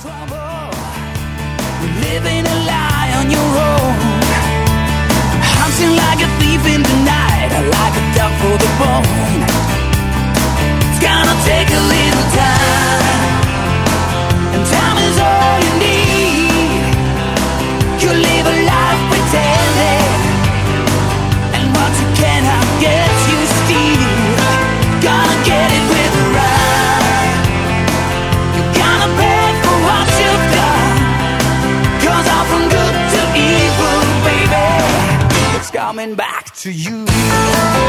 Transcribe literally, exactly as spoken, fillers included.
Living a lie on your own, hunting like a thief in the night, like a dog for the bone. It's gonna take a little time, and time is all you need. You live a life pretending, and what you cannot get you steal. Gonna get it with the right. You're gonna pay for what you've done, 'cause all from good to evil, baby, it's coming back to you.